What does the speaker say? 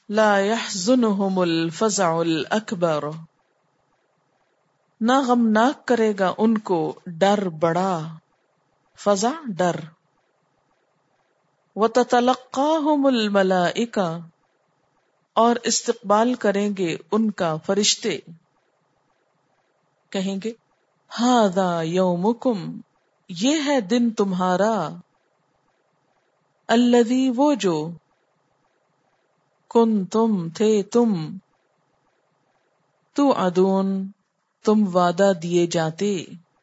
ला यहज़ुनुहुमुल फ़ज़अउल अकबर, ना गमनाक करेगा उनको डर बड़ा, फज़ा डर। वततलक़्क़ाहुमुल मलाइका, और इस्तक़बाल करेंगे उनका फरिश्ते, कहेंगे हाज़ा यौमुकुम, ये है दिन तुम्हारा, अल्लज़ी वो जो, कुन्तुम थे तुम, तुअदून तुम वादा दिए जाते।